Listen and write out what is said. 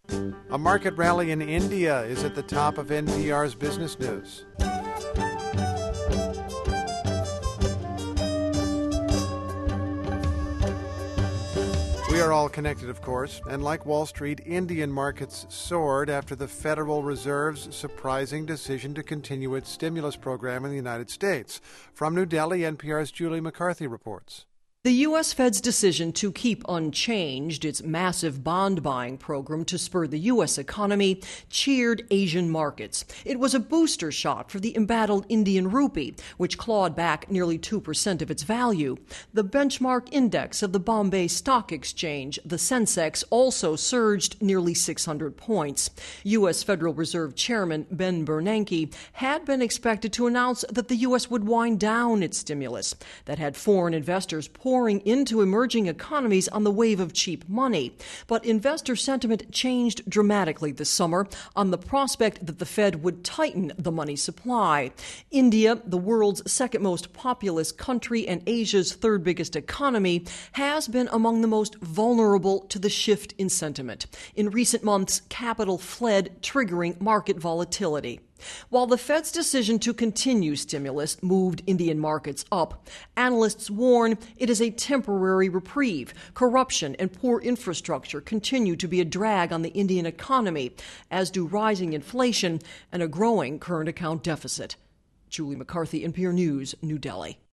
A market rally in India is at the top of NPR's business news. We are all connected, of course, and like Wall Street, Indian markets soared after the Federal Reserve's surprising decision to continue its stimulus program in the United States. From New Delhi, NPR's Julie McCarthy reports. The U.S. Fed's decision to keep unchanged its massive bond buying program to spur the U.S. economy cheered Asian markets. It was a booster shot for the embattled Indian rupee, which clawed back nearly 2% of its value. The benchmark index of the Bombay Stock Exchange, the Sensex, also surged nearly 600 points. U.S. Federal Reserve Chairman Ben Bernanke had been expected to announce that the U.S. would wind down its stimulus that had foreign investors pouring into emerging economies on the wave of cheap money. But investor sentiment changed dramatically this summer on the prospect that the Fed would tighten the money supply. India, the world's second most populous country and Asia's third biggest economy, has been among the most vulnerable to the shift in sentiment. In recent months, capital fled, triggering market volatility. While the Fed's decision to continue stimulus moved Indian markets up, analysts warn it is a temporary reprieve. Corruption and poor infrastructure continue to be a drag on the Indian economy, as do rising inflation and a growing current account deficit. Julie McCarthy, NPR News, New Delhi.